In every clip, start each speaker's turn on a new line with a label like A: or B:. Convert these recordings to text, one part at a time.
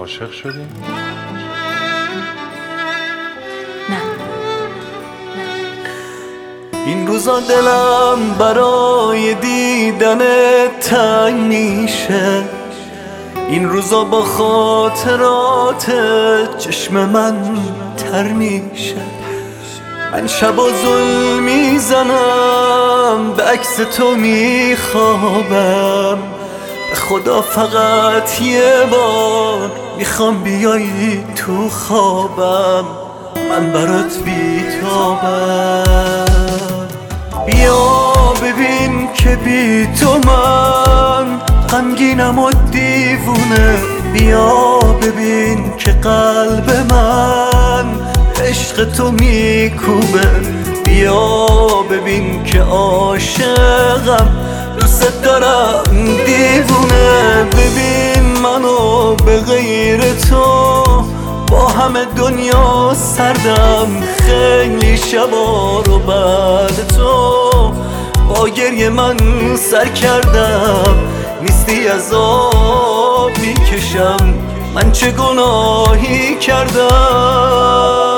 A: عاشق شدی؟
B: نه.
C: این روزا دلم برای دیدن تنگ میشه، این روزا با خاطرات چشم من تر میشه. من شبا زل میزنم، به عکس تو میخوابم، به خدا فقط یه بار میخوام بیایی تو خوابم، من برات بیتابم. بیا ببین که بی تو من غمگینم و دیوونه، بیا ببین که قلب من عشق تو میکوبه، بیا ببین که عاشقم، دوست دارم دیوونه. ببین منو به غیر تو با همه دنیا سردم، خیلی شبا رو بعد تو با گریه من سر کردم، نیستی از آب میکشم، من چه گناهی کردم.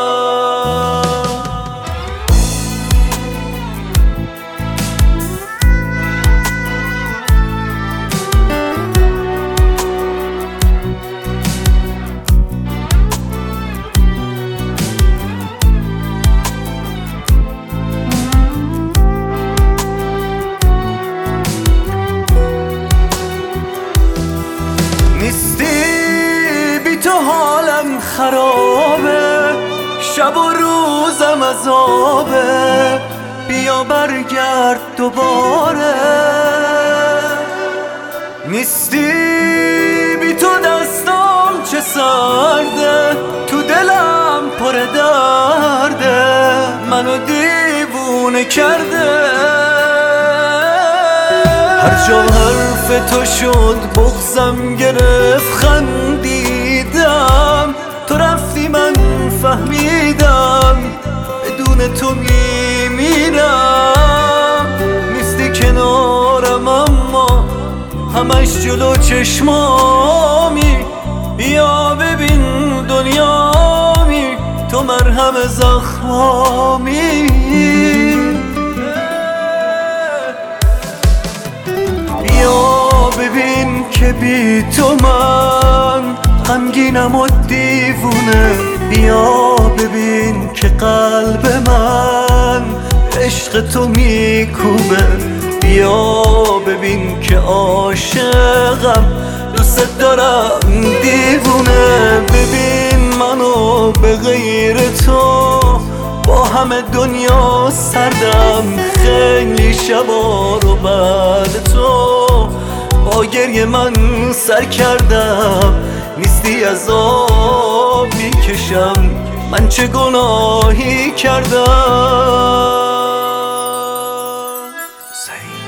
C: نیستی بی تو حالم خرابه، شب و روزم عذابه، بیا برگرد دوباره. نیستی بی تو دستام چه سرده، تو دلم پر درده، منو دیوونه کرده. هر جا حرف تو شد بغضم گرفت، خندیدم، تو رفتی من فهمیدم بدون تو میمیرم. نیستی کنارم اما همش جلو چشمامی، بیا ببین دنیامی، تو مرهم زخمامی. بیا ببین که بی تو من غمگینم و دیوونه، بیا ببین که قلب من عشق تو میکوبه، بیا ببین که عاشقم، دوست دارم دیوونه. ببین منو به غیر تو با همه دنیا سردم، خیلی شبا رو بعد تو با گریه من سر کردم، نیستی از آب میکشم، من چه گناهی کردم.